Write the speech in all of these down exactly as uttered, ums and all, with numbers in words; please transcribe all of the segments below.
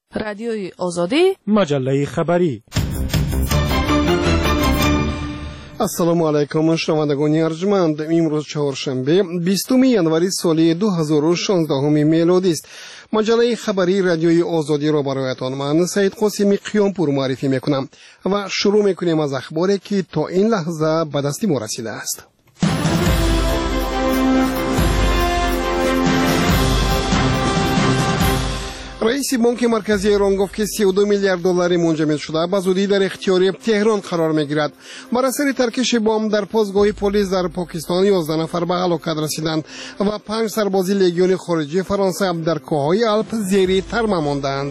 رادیوی آزادی، مجله خبری. السلام علیکم شنوندگان ارجمند. امروز چهارشنبه بیستم ینوری سال دو هزار و شانزده میلادی است. مجله خبری رادیوی آزادی را برایتان من سید قاسمی قیامپور معرفی میکنم و شروع میکنیم از اخباری که تا این لحظه به دست ما رسیده است. رئیس بانک مرکزی ایران گفت که سی و دو میلیارد دلار منجمد شده به زودی در اختیار تهران قرار میگیرد. بر اثر ترکش بمب در پاسگاه پلیس در پاکستان یازده نفر به هلاکت رسیدند و پنج سرباز لژیون خارجی فرانسه در کوههای آلپ زیر ترمیم ماندند.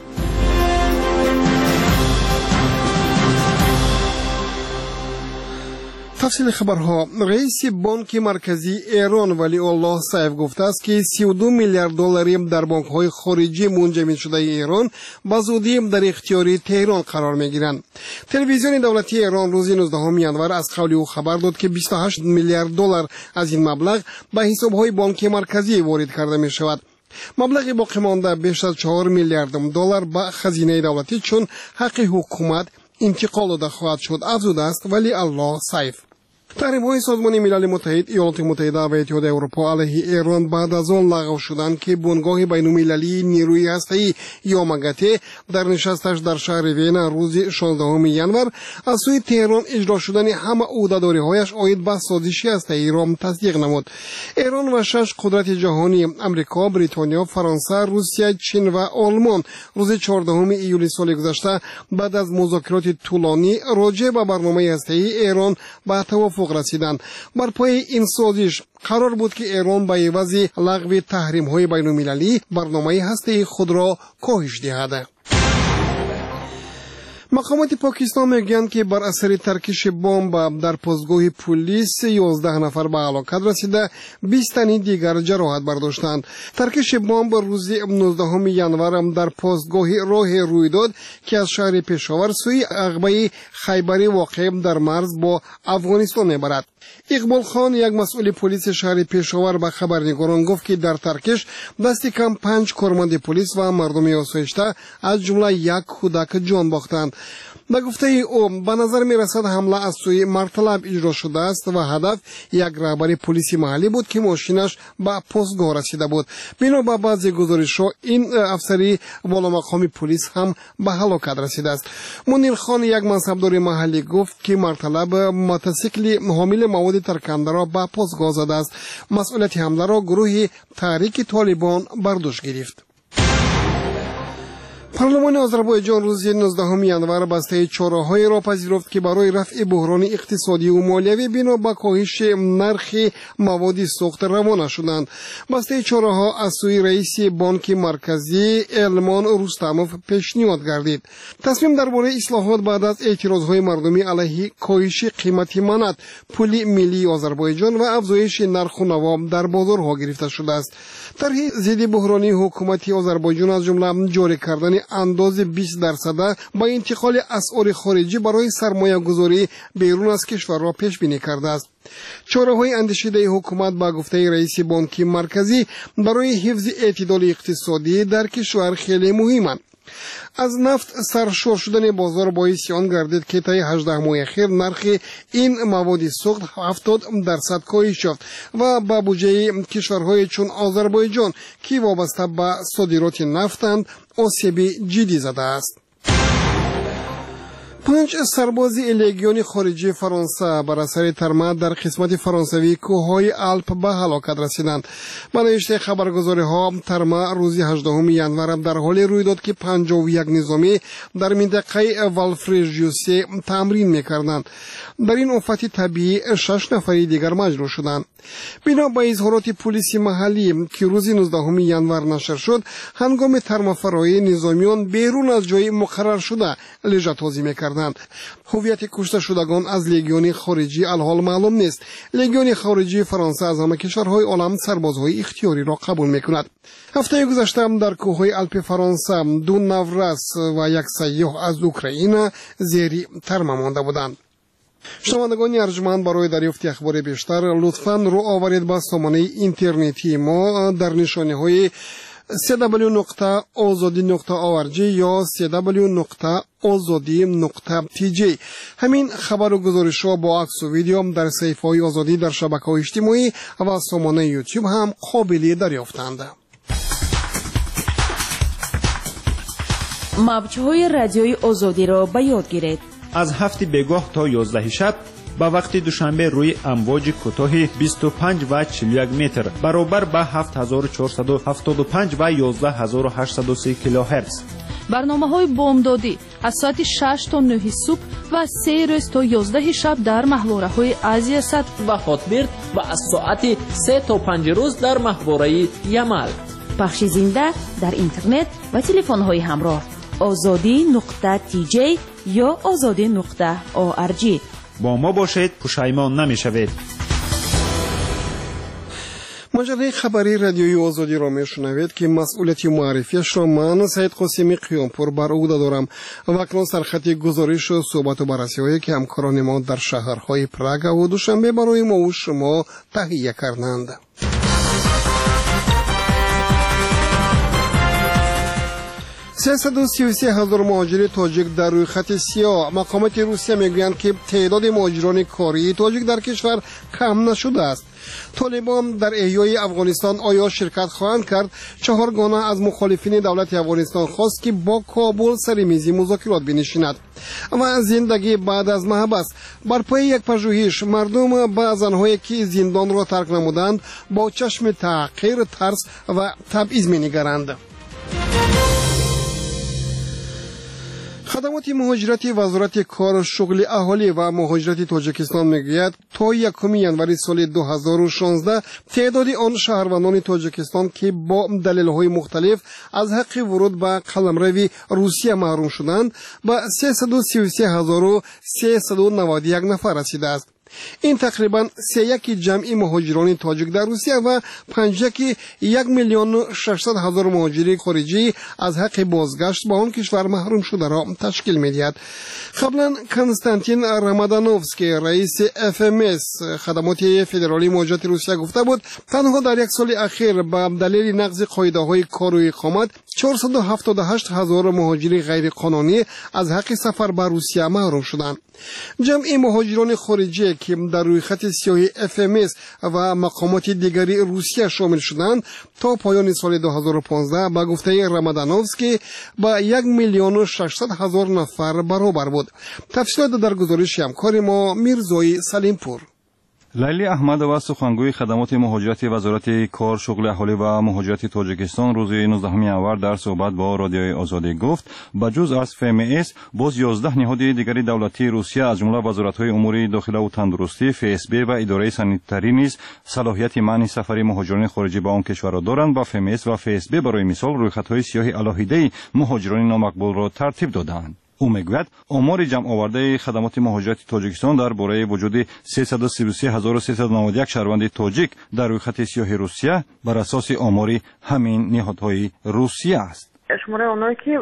تفصیل خبرها. رئیس بانک مرکزی ایران ولی الله سیف گفته است که سی و دو میلیارد دلار در بانک‌های خارجی منجمد شده ایران به زودی در اختیار تهران قرار می‌گیرند. تلویزیون دولتی ایران روز نوزدهم ینور از قول او خبر داد که بیست و هشت میلیارد دلار از این مبلغ به حساب‌های بانک مرکزی وارد کرده می‌شود. مبلغ باقی مانده بیش از چهار میلیارد دلار به خزینه دولتی چون حق حکومت انتقال داده خواهد شد افزوده است ولی الله سیف. تحریم‌های سازمان ملل متحد، ایالات متحده و اتحاد اروپا علیه ایران بعد از آن لغو شدند که بنگاه بین‌المللی نیروی هسته‌ای یا مگاته در نشستش در شهر وین روز شانزدهم ینور از سوی تهران اجرا شدن همه عهده‌داری‌هایش عاید به سازش هسته‌ای را تصدیق نمود. ایران و شش قدرت جهانی امریکا، بریتانیا، فرانسه، روسیه، چین و آلمان روز چهاردهم ایول سال گذشته بعد از مذاکرات طولانی راجع به برنامه هسته‌ای ایران به توافق رسیدند. بر پای این سازش قرار بود که ایران به عوض لغو تحریم‌های بین‌المللی برنامه هسته‌ای خود را کاهش دهد. مقامات پاکستان میگویند که بر اثر ترکش بمب در پاسگاه پلیس یازده نفر به هلاکت رسیده، بیست تن دیگر جراحت برداشتند. ترکش بمب روز نوزدهم ینور در پاسگاه راه روی داد که از شهر پشاور سوی عقبه خیبری واقع در مرز با افغانستان میبرد. اقبال خان یک مسئول پلیس شهر پشاور به خبرنگاران گفت که در ترکش دست کم پنج کارمند پلیس و مردم آسایشته از جمله یک کودک جان باختند. به گفته او به نظر می رسد حمله از سوی مرطلب اجرا شده است و هدف یک رهبر پلیس محلی بود که ماشینش به پاسگاه رسیده بود. بنا به بعضی گزارش‌ها این افسری والا مقام پلیس هم به هلاکت رسیده است. منیر خان یک منصبدار محلی گفت که مرطلب موتورسیکل حامل مواد ترکننده را به پاسگاه زده است. مسئولیت حمله را گروه تحریک طالبان بر دوش گرفت. پارلمان آذربایجان روز نوزدهم ینور بسته چاره‌هایی را پذیرفت که برای رفع بحران اقتصادی و مالیوی بنا به کاهش نرخ مواد سوخت روانه شدند. بسته چاره‌ها از سوی رئیس بانک مرکزی المان رستموف پیشنهاد گردید. تصمیم درباره اصلاحات بعد از اعتراض‌های مردمی علیه کاهش قیمت منت پول ملی آذربایجان و افزایش نرخ و نوا در بازارها گرفته شده است. طرح ضد بحرانی حکومت آذربایجان از جمله جاری کردن انداز بیست درصد با انتقال اسعار خارجی برای سرمایه گذاری بیرون از کشور را پیش بینی کرده است. چاره‌های اندیشیده حکومت با گفته رئیس بانک مرکزی برای حفظ اعتدال اقتصادی در کشور خیلی مهمند. از نفت سرشار شدن بازار باعث آن گردید که طی هجده ماه اخیر نرخ این مواد سوخت هفتاد درصد کاهش یافت و به بودجه کشورهای چون آذربایجان که وابسته به صادرات نفتند آسیب جدی زده است. پنج سرباز لژیون خارجی فرانسه بر اثر ترمیم در قسمت فرانسوی کوههای آلپ به هلاکت رسیدند. به نوشته خبرگزاری‌ها ترمیم روز هجدهم ینور در حال روی داد که پنجاه و یک نظامی در منطقه والفرژیوسه تمرین می‌کردند. در این آفت طبیعی شش نفر دیگر مجروح شدند. بنا به اظهارات پلیس محلی که روز نوزدهم ینور نشر شد، هنگام ترمیم فراری نظامیان بیرون از جای مقرر شده لژیوتازی می‌کردند. هویت کشته شدگان از لژیون خارجی الحال معلوم نیست. لژیون خارجی فرانسه از همه کشورهای عالم سربازهای اختیاری را قبول می‌کند. هفته گذشته در کوههای آلپ فرانسه دو نورس و یک سیاح از اوکراین زیر ترمیم مانده بودند. شنوندگان ارجمند، برای دریافت اخبار بیشتر لطفاً رو آورید به سامانه اینترنتی ما در نشانه های سی دبلیو نقطه آزادی نقطه او آر جی یا سی دبلیو نقطه آزادی نقطه تی جی. همین خبر و گزارش ها با عکس و ویدیو هم در صفحه های آزادی در شبکه‌های اجتماعی و سامانه یوتیوب هم قابل دریافتند. موج‌های رادیوی آزادی را به یاد گیرید. از هفت بگاه تا یازده شب با وقت دوشنبه روی امواج کوتاه بیست و پنج و چهل و یک متر برابر با هفت هزار و چهارصد و هفتاد و پنج و یازده هزار و هشتصد و سه کیلوهرتز. برنامه‌های بامدادی از ساعت شش تا نه صبح و سه روز تا یازده شب در محوره‌های آسیا صد و هاتبرد و از ساعت سه تا پنج روز در محوره یمل. پخش زنده در اینترنت و تلفن‌های همراه آزادی نقطه تی جی یا آزادی نقطه او آر جی. با ما باشید، پشیمان نمی‌شوید. مجله خبری رادیوی آزادی را میشنوید که مسئولیت معرفیش را من سید قاسمی قیامپور بر عهده دارم و اکنون سرخط گزارش و صحبت و بررسی هایی که همکاران ما در شهرهای پراگ و دوشنبه برای ما و شما تهیه کردند. سیصد و سی و سه هزار مهاجر تاجیک در روی خط سیاه. مقامات روسیه میگویند که تعداد مهاجران کاری تاجیک در کشور کم نشده است. طالبان در احیای افغانستان آیا شرکت خواهند کرد؟ چهار گانه از مخالفین دولت افغانستان خواست که با کابل سر میز مذاکرات بنشیند. و زندگی بعد از محبس. بر پای یک پژوهش مردم به زنهایی که زندان را ترک نمودند با چشم تحقیر، ترس و تبعیض می‌نگرند. خدمات مهاجرتی وزارت کار، شغل اهالی و مهاجرت تاجیکستان میگوید تا یکم ژانویه سال دو هزار و شانزده تعداد آن شهروندان تاجیکستان که با دلایل مختلف از حق ورود به قلمرو روسیه محروم شدند به سیصد و سی و سه هزار و سیصد و نود و یک نفر رسیده است. این تقریبا سه یک جمعی مهاجران تاجیک در روسیه و پنج یک یک میلیون و ششصد هزار مهاجر خارجی از حق بازگشت به آن کشور محروم شده را تشکیل می‌دهد. قبلا کنستانتین رامادانوفسکی رئیس اف ام اس خدمات فدرالی مهاجرت روسیه گفته بود تنها در یک سال اخیر به دلیل نقض قاعده‌های کار و اقامت چهارصد و هفتاد و هشت هزار مهاجر غیر قانونی از حق سفر به روسیه محروم شدند. جمعی مهاجران خارجی که در روی خط سیاه اف ام اس و مقامات دیگری روسیه شامل شدند تا پایان سال دو هزار و پانزده با گفته رامادانوفسکی با یک میلیون و ششصد هزار نفر برابر بود. تفصیلات در گزارش همکار ما میرزای سلیمپور. لیلی احمد و سخنگوی خدمات مهاجرت وزارت کار، شغل اهالی و مهاجرت تاجیکستان روز نوزدهم آور در صحبت با رادیوی آزادی گفت بجز از اف ام اس باز یازده نهاد دیگری دولتی روسیه از جمله وزارت‌های امور داخله و تندرستی، اف اس بی و اداره سانیتری نیز صلاحیت منع سفر مهاجران خارجی به آن کشور را دارند و اف ام اس و اف اس بی برای مثال رویخط‌های سیاه علاهیده مهاجران نامقبول را ترتیب دادند. او میگوید آمار جمع آورده خدمات مهاجرت تاجیکستان درباره وجود سیصد و سی و سه هزار و سیصد و نود و یک شهروند تاجیک در روی خط سیاه روسیه بر اساس آمار همین نهادهای روسیه است. شماره اونایی که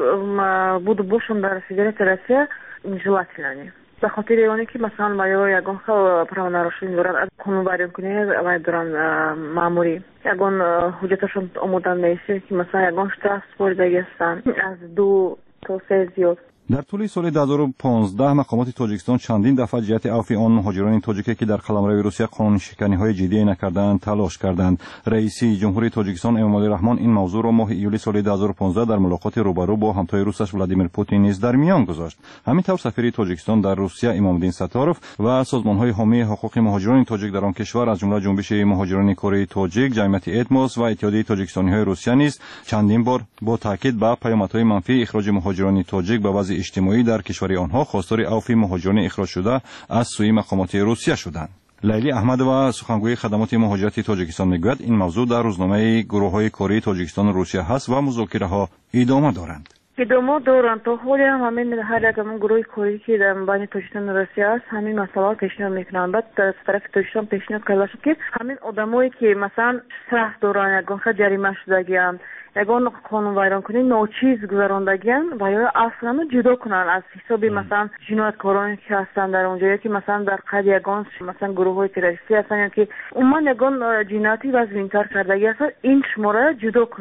بود باشون در فدراسیون روسیه نجلاتلانی به خاطر اونایی که مثلا مایو یگان خو پرونارشون دارن از قانون بیان کنه و دارن ماموری یگان حجتشون آمدن میشه که مثلا یگان شتراس بردگی هستن از دو تا سه زیاد. در طول سال دو هزار و پانزده مقامات تاجیکستان چندین دفعه جهت عفو آن مهاجران تاجیکی که در قلمرو روسیه قانون شکنی‌های جدی نکردند تلاش کردند. رئیس جمهوری تاجیکستان امامعلی رحمان این موضوع را ماه ایولی سال دو هزار و پانزده در ملاقات روبرو با همتای روسش ولادیمیر پوتین نیز در میان گذاشت. همینطور سفیر تاجیکستان در روسیه امامالدین ستاروف و سازمان‌های حامی حقوق مهاجران تاجیک در آن کشور از جمله جنبش مهاجران کره تاجیک، جمعیت اتموس و اتحادیه تاجیکستانی‌های روسیه نیز چندین بار با تاکید بر پیامدهای منفی اخراج مهاجران تاجیک به وضع اجتماعی در کشور آنها خواستار عفو مهاجران اخراج شده از سوی مقامات روسیه شدند. لیلی احمد و سخنگوی خدمات مهاجرت تاجیکستان میگوید این موضوع در روزنامه گروه‌های کاری تاجیکستان و روسیه هست و مذاکره‌ها ادامه دارند. ادامه دارند تا حالی هم همین هر یک همون گروه کاری که در بین تاجیکستان و روسیه است همین مسئله پیشنهاد میکنند. بعد از طرف تاجیکستان پیشنهاد کرده شد که همین آدمایی که مثلا سخت دارن یگان خود جریمه شدگیان یگان قانون ویران کنی ناچیز گذراندگیان و یا اصلا جدا کنن از حساب مثلا جنایتکارانی که هستن در اونجا یا که مثلا در قید یگان مثلا گروه های تروریستی هستن یا که عموما یگان جنایتی و زمینتر کردگی هستن این شماره جدا کنن.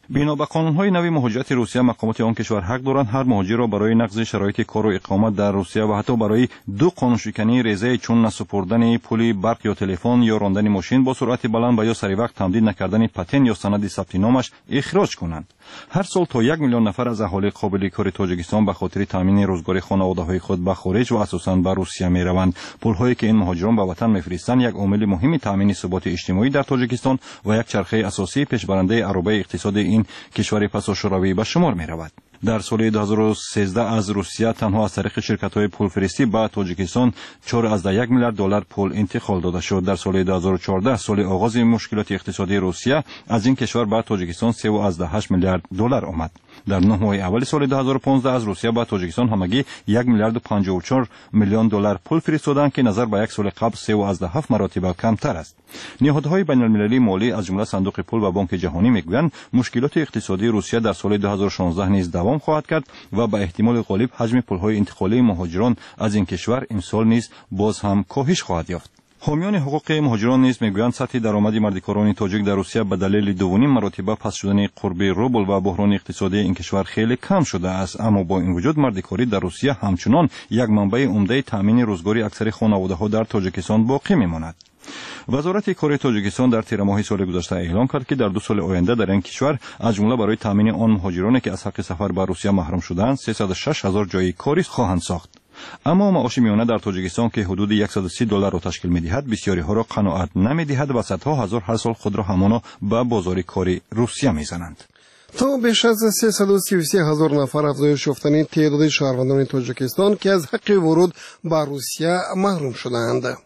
بنا به قانون‌های نوی مهاجرت روسیه، مقامات آن کشور حق دارند هر مهاجر را برای نقض شرایط کار و اقامت در روسیه و حتی برای دو قانونشکنی ریزه چون نسپردن پول برق یا تلفن یا راندن ماشین با سرعت بلند و یا سری وقت تمدید نکردن پتن یا سند ثبت نامش اخراج کنند. هر سال تا یک میلیون نفر از اهالی قابل کار تاجیکستان به خاطر تامین روزگاری خانواده‌های خود به خارج و اساساً به روسیه می‌روند. پول‌هایی که این مهاجران به وطن می‌فرستند یک عامل مهم تامین ثبات اجتماعی در تاجیکستان و یک چرخه اساسی پیشبرنده عربه اقتصاد این کشور پس از شوروی به شمار می‌رود. در سال دو هزار و سیزده از روسیه تنها از طریق شرکت‌های پولفرستی به تاجیکستان چهار ممیز یک میلیارد دلار پول انتقال داده شد. در سال دو هزار و چهارده، سال آغاز مشکلات اقتصادی روسیه، از این کشور به تاجیکستان سه ممیز هشت میلیارد دلار آمد. در نه ماه اول سال دو هزار و پانزده از روسیه به تاجیکستان همگی یک میلیارد و پنجاه و چهار میلیون دلار پول فرستادند که نظر به یک سال قبل سه ممیز هفت مراتب کمتر است. نهادهای بین‌المللی مالی از جمله صندوق پول و بانک جهانی میگویند مشکلات اقتصادی روسیه در سال دو هزار و شانزده نیز دوام خواهد کرد و به احتمال غالب حجم پول‌های انتقالی مهاجران از این کشور امسال نیز باز هم کاهش خواهد یافت. حامیان حقوق مهاجران نیز میگویند سطح درآمد مردکاران تاجیک در روسیه به دلیل دومین مراتب پس شدن قرب روبل و بحران اقتصادی این کشور خیلی کم شده است، اما با این وجود مردکاری در روسیه همچنان یک منبع عمده تامین روزگاری اکثر خانواده‌ها در تاجیکستان باقی میماند. وزارت کار تاجیکستان در تیر ماه سال گذشته اعلام کرد که در دو سال آینده در این کشور از جمله برای تامین آن مهاجرانی که از حق سفر به روسیه محروم شدند سیصد و شش هزار جای کاری خواهند ساخت. اما معاش میانه در تاجیکستان که حدود صد و سی دلار را تشکیل می‌دهد بسیاری ها را قناعت نمی‌دهد و صدها هزار هر سال خود را همانا به بازار کاری روسیه می‌زنند. تا بیش از سیصد و سی و سه هزار نفر افزایش یافتن تعداد شهروندان تاجیکستان که از حق ورود به روسیه محروم شدند.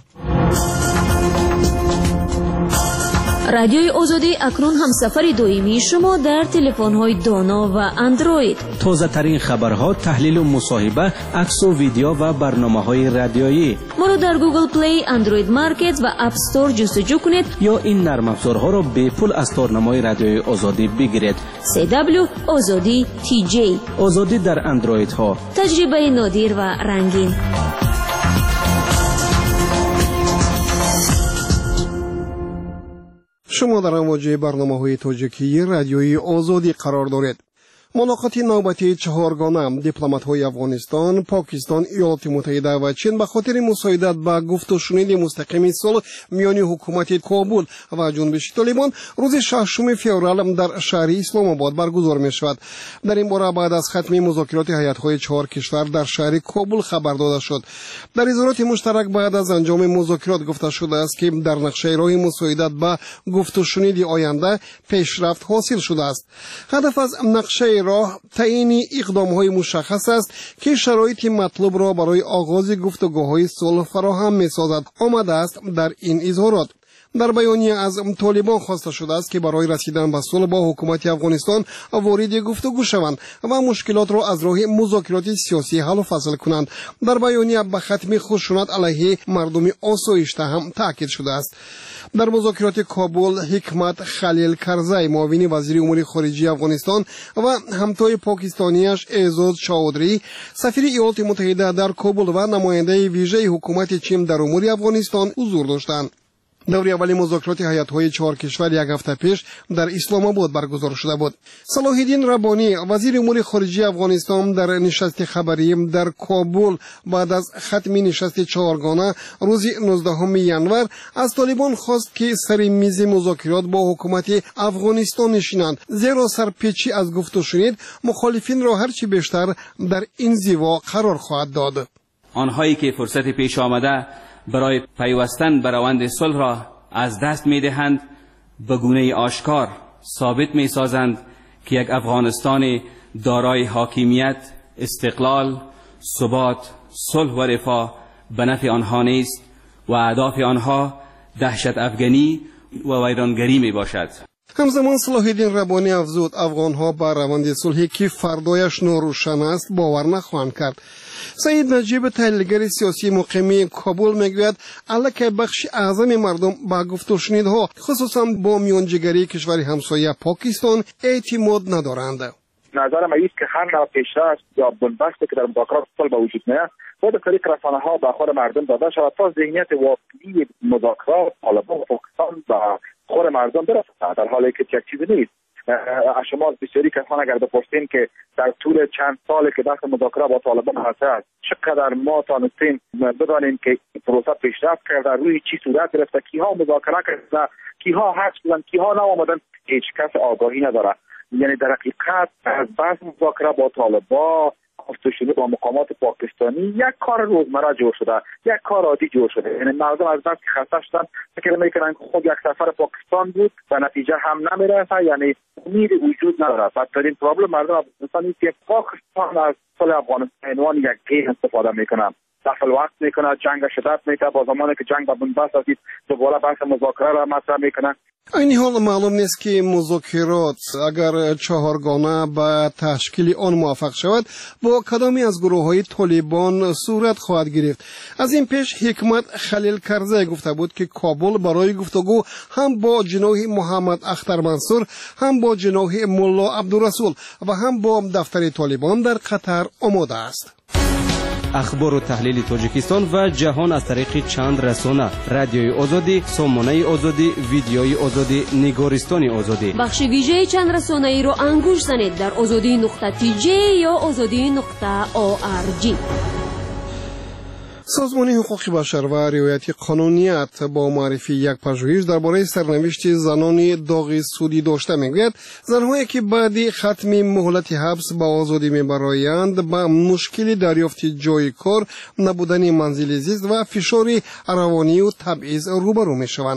رادیوی آزادی اکنون همسفر دائمی شما در تلفن‌های دانا و اندروید. تازه ترین خبرها، تحلیل و مصاحبه، عکس و ویدیو و برنامه‌های رادیویی. ما را در گوگل پلی، اندروید مارکت و اپ استور جستجو کنید یا این نرم افزارها را به پول از تارنمای رادیوی آزادی بگیرید. سی دبلیو آزادی تی جی. آزادی در اندروید ها. تجربه نادر و رنگین. شما در امواج برنامه‌های تاجیکی رادیوی آزادی قرار دارید. ملاقات نوبتی چهارگانه دیپلمات‌های افغانستان، پاکستان، ایالات متحده و چین به خاطر مساعدت به گفت و شنود مستقیم صلح میان حکومت کابل و جنبش طالبان روز ششم فوریه در شهر اسلام آباد برگزار می‌شود. در این باره بعد از ختم مذاکرات هیئت‌های چهار کشور در شهر کابل خبر داده شد. در اظهارات مشترک بعد از انجام مذاکرات گفته شده است که در نقشه راه مساعدت به گفت و شنود آینده پیشرفت حاصل شده است. هدف از نقشه راه تعیین اقدام‌های مشخص است که شرایط مطلوب را برای آغاز گفتگوهای صلح فراهم می‌سازد آمده است. در این اظهارات در بیانیه از طالبان خواسته شده است که برای رسیدن به صلح با حکومت افغانستان وارد گفتگو شوند و مشکلات را از راه مذاکرات سیاسی حل و فصل کنند. در بیانیه به ختم خشونت علیه مردم آسایشته هم تاکید شده است. در مذاکرات کابل، حکمت خلیل کرزی معاون وزیر امور خارجه افغانستان و همتای پاکستانیش اعزاز چاودری سفیر ایالات متحده در کابل و نماینده ویژه حکومت چین در امور افغانستان حضور داشتند. دوره اولی مذاکرات هیئت‌های چهار کشور یک هفته پیش در اسلام آباد برگزار شده بود. صلاح الدین ربانی وزیر امور خارجه افغانستان در نشست خبری در کابل بعد از ختم نشست چهارگانه روز نوزدهم ژانویه از طالبان خواست که سر میز مذاکرات با حکومت افغانستان نشینند، زیرا سرپیچی از گفت و شنید مخالفین را هرچی بیشتر در این زیوا قرار خواهد داد. آنهایی که فرصت پیش آمده برای پیوستن به روند صلح را از دست می‌دهند به گونه آشکار ثابت می‌سازند که یک افغانستان دارای حاکمیت، استقلال، ثبات، صلح و رفاه به نفع آنها نیست و اهداف آنها دهشت افغانی و ویرانگری میباشد. همزمان صلاح الدین ربانی افزود افغانها به روند صلحی که فردایش ناروشن است باور نخواهند کرد. سید نجیب تحلیلگر سیاسی مقیم کابل میگوید الکی بخش اعظم مردم با گفت و شنیدها خصوصا با میانجیگری کشور همسایه پاکستان اعتماد ندارند. نظر ما است که هر نوع پیشرفت یا بنبستی که در مذاکرات صلح به وجود میاد باید طریق رسانه‌ها به خود مردم داده شود تا ذهنیت واقعی مذاکرات طالبان و پاکستان به خود مردم برسد، در حالی که یک چیزی نیست. از شما بسیاری کسان اگر بپرسین که در طول چند سالی که دست مذاکره با طالبان هست چقدر ما تانستیم بدانیم که پروسه پیشرفت کرده، روی چی صورت گرفته، کیها مذاکره کرده، کیها حذف شدن، کیها نآمدن، هیچ کس آگاهی نداره. یعنی در حقیقت از بحث مذاکره با طالبان گفته شده با مقامات پاکستانی یک کار روزمره جور شده، یک کار عادی جور شده. یعنی مردم از بس که خسته شدن فکر میکنن که خود یک سفر پاکستان بود و نتیجه هم نمیرسه، یعنی امید وجود نداره. بدترین پرابلم مردم افغانستان است که پاکستان از پل افغانستان عنوان یک گیم استفاده میکنه، دخل وقت میکنه، جنگ شدت میکنه، با زمانی که جنگ به بنبست رسید دوباره بحث مذاکره را مطرح میکنه. این حال معلوم نیست که مذاکرات اگر چهارگانه به تشکیل آن موفق شود با کدامی از گروه های طالبان صورت خواهد گرفت. از این پیش حکمت خلیل کرزی گفته بود که کابل برای گفتگو هم با جناح محمد اختر منصور، هم با جناح ملا عبدالرسول و هم با دفتر طالبان در قطر آماده است. اخبار و تحلیل تاجیکستان و جهان از طریق چند رسانه: رادیوی آزادی، سامانه آزادی، ویدیوی آزادی، نگارستان آزادی. بخش ویژه چند رسانه ای را انگوش زنید در آزادی نقطه تی جی یا آزادی نقطه او آر جی. سازمان حقوق بشر و رعایت قانونیت با معرفی یک پژوهش درباره سرنوشت زنان داغ سودی داشته میگوید زنهایی که بعد ختم مهلت حبس به آزادی میبرایند با مشکل دریافت جای کار، نبودن منزل زیست و فشار روانی و تبعیض روبرو میشوند.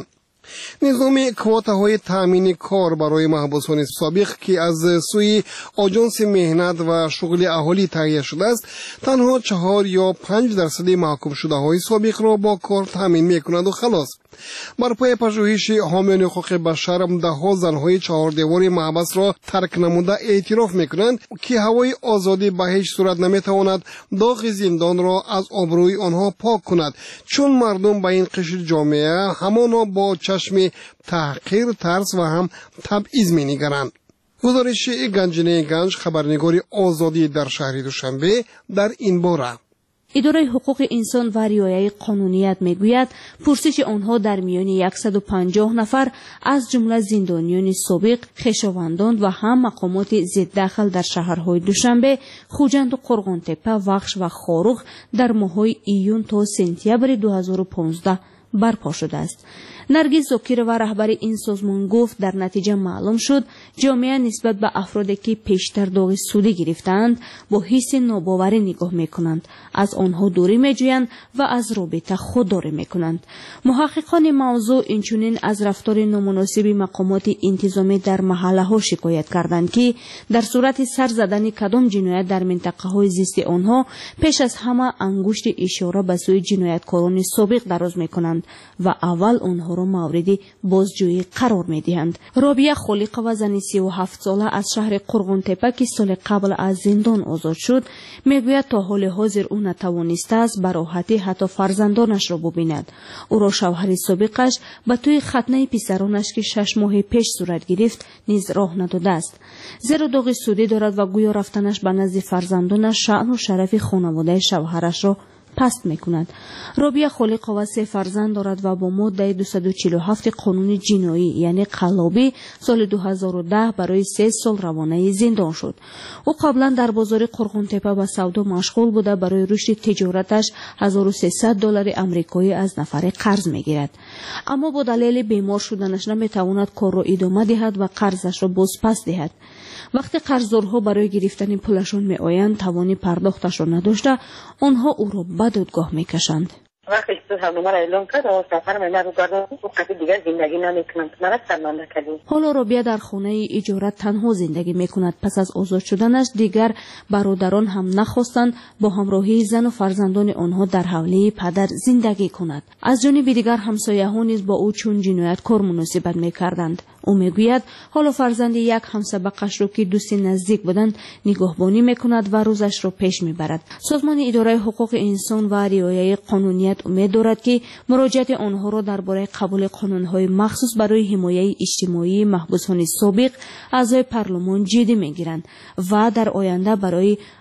نظام کوتاهای تامین کار برای محبوسان سابق که از سوی آژانس مهنت و شغل اهالی تهیه شده است تنها چهار یا پنج درصد محکوم شده های سابق را با کار تامین میکند و خلاص. بر پای پژوهش حامیان حقوق بشر دهها زنهای چهار دیوار محبس را ترک نموده اعتراف میکنند که هوای آزادی به هیچ صورت نمیتواند داغ زندان را از آبروی آنها پاک کند، چون مردم به این قشر جامعه همانا با چشم تحقیر، ترس و هم تبعیض می‌نگرند. گزارش گنجینه گنج، خبرنگار آزادی در شهر دوشنبه در این باره. اداره حقوق انسان و رعایت قانونیت میگوید پرسش آنها در میان صد و پنجاه نفر از جمله زندانیان سابق، خویشاوندان و هم مقامات ضد دخل در شهرهای دوشنبه، خوجند و قرغانتپه، وخش و خاروخ در ماه‌های ایون تا سپتامبر دو هزار و پانزده برپا شده است. نرگس زاکر و رهبر این سازمان گفت در نتیجه معلوم شد جامعه نسبت به افرادی که پیشتر داغ سودی گرفتند با حس ناباوری نگاه میکنند، از آنها دوری میجویند و از رابطه خودداری میکنند. محققان موضوع اینچنین از رفتار نامناسب مقامات انتظامی در محله ها شکایت کردند که در صورت سر زدن کدام جنایت در منطقه های زیست آنها پیش از همه انگشت اشاره به سوی جنایتکاران سابق دراز میکنند و اول آنها را مورد بازجویی قرار میدهند. رابعه خالق و زن سی و هفت ساله از شهر قرغانتپه که سال قبل از زندان آزاد شد میگوید تا حال حاضر او نتوانسته است به راحتی حتی فرزندانش را ببیند. او را شوهر سابقش به توی ختنه پسرانش که شش ماه پیش صورت گرفت نیز راه نداده است، زیرا داغ سودی دارد و گویا رفتنش به نزد فرزندانش شأن و شرف خانواده شوهرش را پست میکند. رابعه خالق و سه فرزند دارد و با ماده دویست و چهل و هفت قانون جنایی یعنی قلابی سال دو هزار و ده برای سه سال روانه زندان شد. او قبلا در بازار قرغانتپه به سودا مشغول بوده، برای رشد تجارتش هزار و سیصد دلار آمریکایی از نفر قرض میگیرد، اما با دلیل بیمار شدنش نمیتواند کار را ادامه دهد و قرضش را باز پس دهد. وقتی قرضدارها برای گرفتن پولشان می آیند توانی پرداختش را نداشته، آنها او را به دادگاه می کشند. وقتی تو همونما را اعلام کرد و سفر من رو گردن و قطعی دیگر زندگی نمیکنم، مرا سرمنده کردیم. حالا رابعه در خانه اجارت تنها زندگی میکند. پس از آزاد شدنش دیگر برادران هم نخواستند با همراهی زن و فرزندان آنها در حوله پدر زندگی کند. از جانب دیگر همسایه‌ها نیز با او چون جنایتکار مناسبت میکردند. او میگوید حالا فرزند یک همسبقش را که دوست نزدیک بودند نگهبانی میکند و روزش را پیش میبرد. سازمان اداره حقوق انسان و رعایت قانونیت امید دارد که مراجعت آنها را درباره قبول قانون‌های مخصوص برای حمایت اجتماعی محبوسان سابق اعضای پارلمان جدی میگیرند و در آینده برای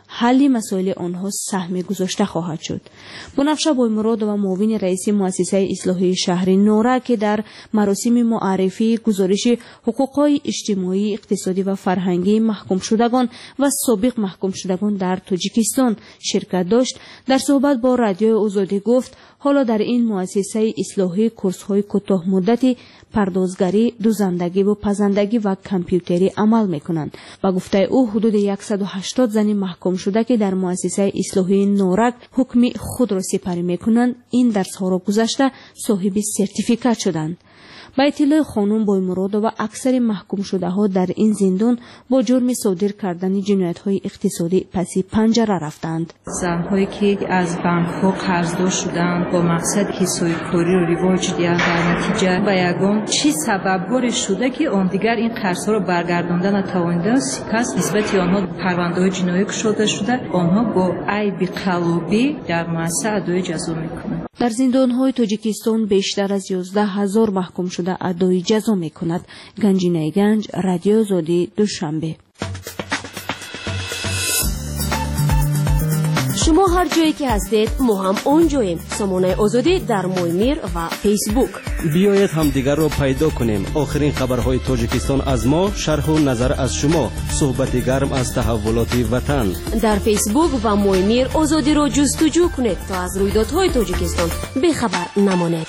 حل مسائل آنها سهم گذاشته خواهد شد. بنفشه بویمراد و معاون رئیس مؤسسه اصلاحی شهری نورا که در مراسم معرفی گزارش حقوقهای اجتماعی، اقتصادی و فرهنگی محکوم شدگان و سابق محکوم شدگان در تاجیکستان شرکت داشت، در صحبت با رادیوی آزادی گفت حالا در این مؤسسه اصلاحی کورس‌های کوتاه مدتی پردازگری، دوزندگی و پزندگی و کامپیوتری عمل می‌کنند و گفته او حدود صد و هشتاد زن محکوم شده که در مؤسسه اصلاحی نورک حکم خود را سپری می‌کنند این درس‌ها را گذشته صاحب سرتیفیکات شدند. با اطلاع خانم بویمراد و اکثر محکوم شده ها در این زندان با جرم صادر کردن جنایت های اقتصادی پسی پنجره رفتند. زنهایی که از بانک ها قرضدار شدند با مقصد حساب کاری را رواج دهند، در نتیجه به یگان چی سببگاری شده که آن دیگر این قرض ها را برگرداندن نتوانیدند، سپس نسبت آنها پرونده های جنایی گشوده شده، آنها با عیب قلبی در مؤسسه ادای جزا میکنند. در زندان های تاجیکستان بیشتر از یازده هزار محکوم شده ادای جزا می کند. گنجینه گنج، رادیو آزادی، دوشنبه. شما هر جایی که هستید ما هم اونجاییم. سامانه آزادی در مویمیر و فیسبوک. بیایید هم دیگر رو پیدا کنیم. آخرین خبرهای تاجیکستان از ما، شرح و نظر از شما، صحبت گرم از تحولات وطن. در فیسبوک و مویمیر آزادی رو جستجو کنید تا از رویدادهای تاجیکستان بیخبر نمانید.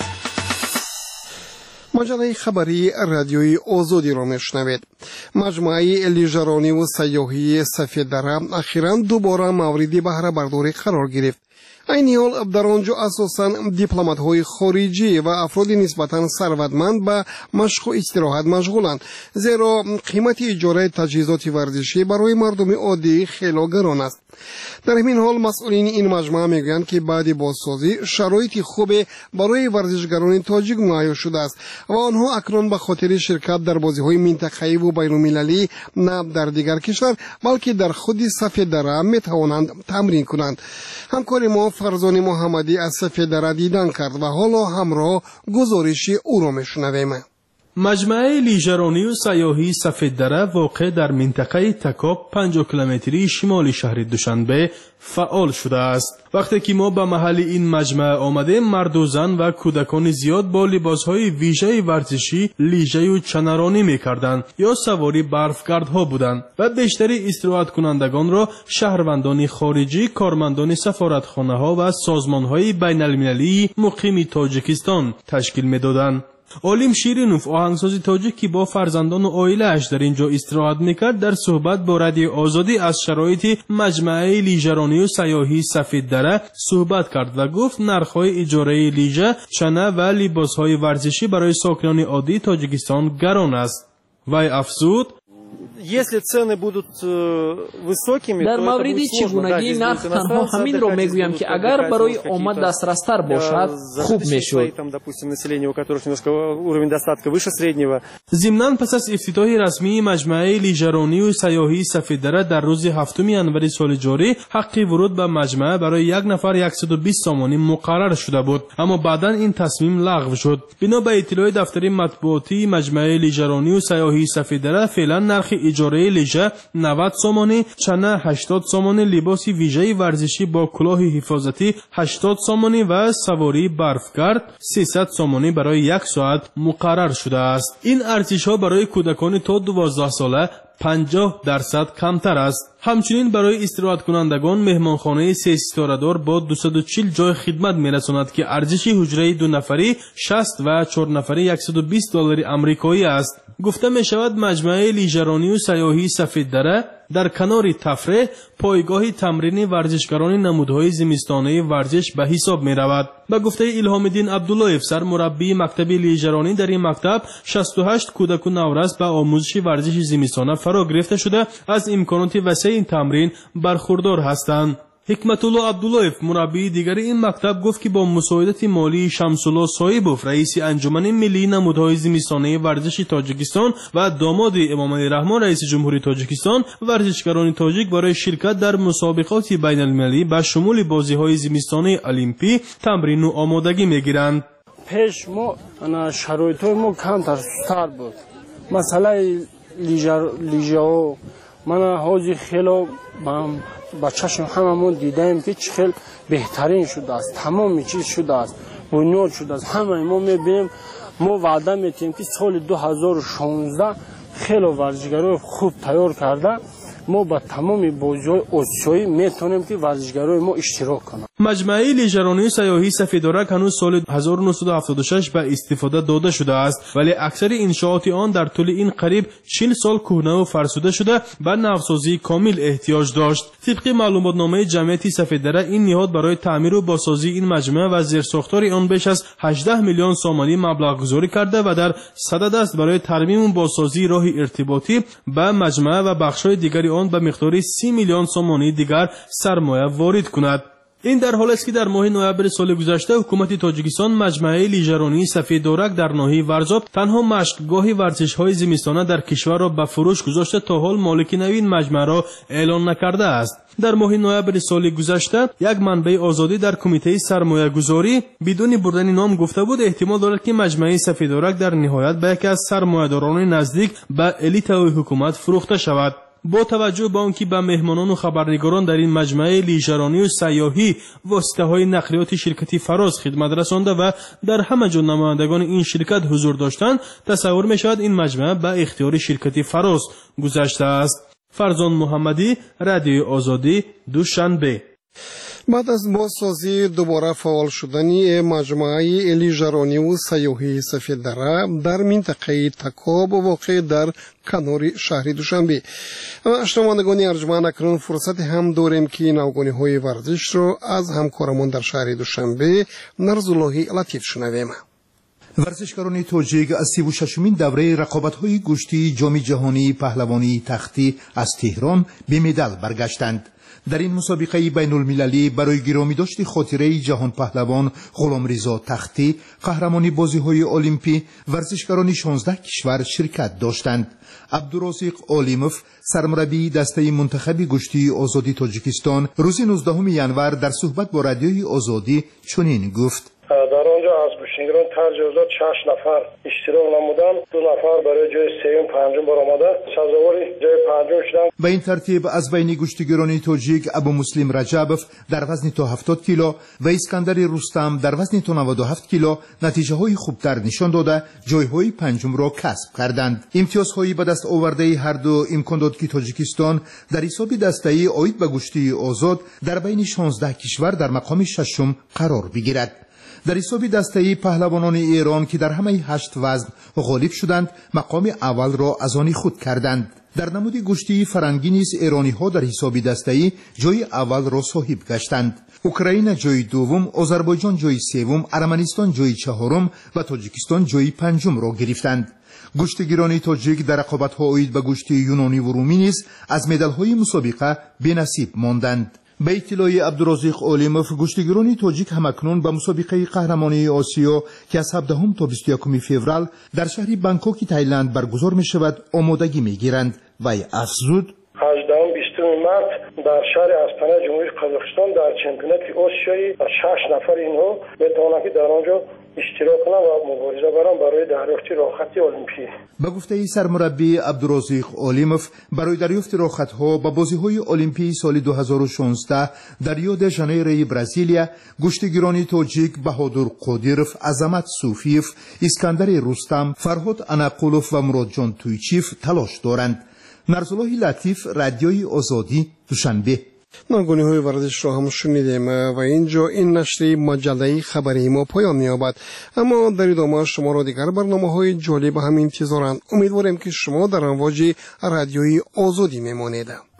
مجله خبری رادیوی آزادی را میشنوید. مجموعه لیژرانی و سیاحی سفید دره اخیراً دوباره مورد بهره برداری قرار گرفت. این حال در آنجا اساساً دیپلمات‌های خارجی و افراد نسبتاً ثروتمند به مشق و استراحت مشغولند، زیرا قیمت اجاره تجهیزات ورزشی برای مردم عادی خیلی گران است. در همین حال مسئولین این مجموعه میگویند که بعد بازسازی شرایط خوب برای ورزشگران تاجیک مهیا شده است و آنها اکنون به خاطر شرکت در بازی‌های منطقه‌ای و بین‌المللی نه در دیگر کشور بلکه در خود سفید دره میتوانند تمرین کنند. همکار ما فرزان محمدی از سفید دره دیدن کرد و حالا همراه گزارش او را میشنویم. مجمع لیژرانی و سیاحی سفید دره واقع در منطقه تکاب پنجاه کیلومتری شمال شهر دوشنبه فعال شده است. وقتی که ما به محل این مجمع آمده، مرد و زن و کودکان زیاد با لباسهای ویژه ورزشی لیژه و چنرانی می‌کردند یا سواری برفگردها بودند و بیشتری استراحت کنندگان را شهروندان خارجی، کارمندان سفارتخانه‌ها و سازمان‌های بین‌المللی مقیم تاجیکستان تشکیل می‌دادند. عالم شیرینوف، آهنگساز تاجیک که با فرزندان و عائله‌اش در اینجا استراحت میکرد، در صحبت با رادیو آزادی از شرایط مجمع لیژرانی و سیاحی سفید دره صحبت کرد و گفت نرخ‌های اجاره لیژه، چنه و لباس‌های ورزشی برای ساکنان عادی تاجیکستان گران است. وی افزود: در مورد چگونگی نرخ تنها همین را میگویم که اگر برای آمد دسترستر باشد خوب میشد. ضمناً پس از افتتاح رسمی مجمع لیژرانی و سیاحی سفید دره در روز هفتم انور سال جاری، حق ورود به مجمع برای یک نفر صد و بیست سامانی مقرر شده بود، اما بعداً این تصمیم لغو شد. بنا به اطلاع دفتر مطبوعاتی مجمع لیژرانی و سیاحی سفید دره، فعلا نرخ اجاره لیژه نود سامانی، چنه هشتاد سامانی، لباس ویژه ورزشی با کلاه حفاظتی هشتاد سامانی و سواری برفگرد سیصد سامانی برای یک ساعت مقرر شده است. این ارزش ها برای کودکان تا دوازده ساله پنجاه درصد کمتر است. همچنین برای استراحت کنندگان مهمانخانه سه ستاره دار با دویست و چهل جای خدمت میرساند که ارزش حجره دو نفری شصت و چهار نفری صد و بیست دلار آمریکایی است. گفته می شود مجمع لیژرانی و سیاحی سفید دره در کنار تفریح پایگاه تمرین ورزشکاران نمودهای زمستانه ورزش به حساب می رود. به گفته الهام الدین عبدالله، سرمربی مکتب لیژرانی، در این مکتب شصت و هشت کودک و نورس به آموزش ورزش زمستانه فرا گرفته شده از امکانات وسیع این تمرین برخوردار هستند. حکمت الله عبدالله، مربی دیگر این مکتب، گفت که با مساعدت مالی شمس الله صایبوف، رئیس انجمن ملی نمودهای زمستانه ورزش تاجیکستان و داماد امام علی رحمان رئیس جمهوری تاجیکستان، ورزشکاران تاجیک برای شرکت در مسابقات بین المللی به شمول بازی‌های زمستانه المپی تمرین و آمادگی می‌گیرند. پیش ما انا شرایط ما کمتر سست‌تر بود. مثلا لیژر لیژا من حاجی خیلی با چشم هممون دیدیم که چه خیلی بهترین شده است، تمام چیز شده است، بنیاد شده است. همه ما میبینیم، ما وعده میتیم که سال دو هزار و شانزده خیلی ورزشگرای خوب تیار کرده، ما با تمام بازی‌های آسیایی میتونیم که ورزشگرای ما اشتراک کنیم. مجمع لیژرانی سیاحی سفیدارک هنوز سال هزار و نهصد و هفتاد و شش به استفاده داده شده است، ولی اکثر انشاءات آن در طول این قریب چهل سال کهنه و فرسوده شده به نوسازی کامل احتیاج داشت. طبق معلوماتنامه جمعیت سفیددره این نهاد برای تعمیر و بازسازی این مجمع و زیرساختار آن بیش از هجده میلیون سومانی مبلغ گذاری کرده و در صدد است برای ترمیم و بازسازی راه ارتباطی به مجمع و بخش‌های دیگری آن به مقدار سی میلیون سومانی دیگر سرمایه وارد کند. این در حالی است که در ماه نوامبر سال گذشته حکومت تاجیکستان مجمع لیژرانی سفیدارک در ناحیه ورزاب تنها مشقگاه ورزش‌های زمستانه در کشور را به فروش گذاشته تا حال مالک نوین مجمع را اعلان نکرده است. در ماه نوامبر سال گذشته یک منبع آزادی در کمیته سرمایه گذاری بدون بردن نام گفته بود احتمال دارد که مجمع سفیدارک در نهایت به یکی از سرمایه‌داران نزدیک به الیت حکومت فروخته شود. با توجه به آنکه به مهمانان و خبرنگاران در این مجمع لیژرانی و سیاحی واسطه‌های نقلیات شرکتی فراز خدمت رسانده و در همه جا نمایندگان این شرکت حضور داشتند، تصور می‌شود این مجمع به اختیار شرکتی فراز گذشته است. فرزان محمدی، رادیوی آزادی، دوشنبه. بعد از بازسازی دوباره فعال شدنی مجمع لیژرانی و سیاحی سفیددره در منطقه تکاب واقع در کنار شهر دوشنبه. شنوندگان ارجمند، اکنون فرصت هم داریم که نوگانی‌های ورزش را از همکارمان در شهر دوشنبه نرزالله لطیف شنویم. ورزشکاران تاجیک از سی و ششمین دوره رقابت‌های گشتی جام جهانی پهلوانی تختی از تهران به مدال برگشتند. در این مسابقه بین المللی برای گرامی داشت خاطره جهان پهلوان غلامرضا تختی قهرمانی بازی‌های المپی ورزشکاران شانزده کشور شرکت داشتند. عبدالرازق عالیموف سرمربی دسته منتخب گشتی آزادی تاجیکستان روز نوزدهم ژانویه در صحبت با رادیوی آزادی چنین گفت: در آنجا از گوشنگران ترجیح داد شش نفر اشتراک نمودن، دو نفر برای جای سوم پنجم برآمده، سزاوار جای پنجم شدند. به این ترتیب از بین گشتیگران تاجیک ابو مسلم رجبوف در وزن تا هفتاد کیلو و اسکندر رستم در وزن تا نود و هفت کیلو نتیجه های خوبتر نشان داده جایهای پنجم را کسب کردند. امتیازهایی به دست آورده هر دو امکان داد که تاجیکستان در حساب دسته‌ای عاید به گشتی آزاد در بین شانزده کشور در مقام ششم قرار بگیرد. در حساب دسته‌ای پهلوانان ایران که در همه هشت وزن غالب شدند مقام اول را از آن خود کردند. در نمود گشتی فرنگی نیز ایرانی‌ها در حساب دسته‌ای جای اول را صاحب گشتند. اوکراین جای دوم، آذربایجان جای سوم، ارمنستان جای چهارم و تاجیکستان جای پنجم را گرفتند. گشتیگران تاجیک در رقابت‌ها عاید به گشتی یونانی و رومی نیز از مدال‌های مسابقه بی‌نصیب ماندند. به اطلاع عبدالرازق عالیموف گشتیگران تاجیک همکنون به مسابقه قهرمانی آسیا که از هفدهم تا بیست و یکم فوریه در شهر بانکوک تایلند برگزار می شود آمادگی می گیرند و افزود: هجدهم بیستم مارس در شهر استانه جمهوری قزاقستان در چمپیونات آسیایی شش نفر اینها میتوانند که در آنجا اشتراک کنند و مبارزه برند برای دریافت راحتی المپی. به گفته سرمربی عبدالرازق عالیموف برای دریافت راحت‌ها به بازی‌های المپی سال دو هزار و شانزده در ریو د ژانیرو برزیلیا گشتیگران تاجیک بهادر قادیروف، عظمت صوفیف، اسکندر رستم، فرهاد اناقولوف و مراد جان تویچیف تلاش دارند. نرزالله لطیف، رادیوی آزادی، دوشنبه. نوگانی‌های ورزش را هم شنیدیم و اینجا این نشر مجله خبری ما پایان می‌یابد، اما در ادامه شما را دیگر برنامه‌های جالب هم انتظارند. امیدواریم که شما در امواج رادیوی آزادی میمانید.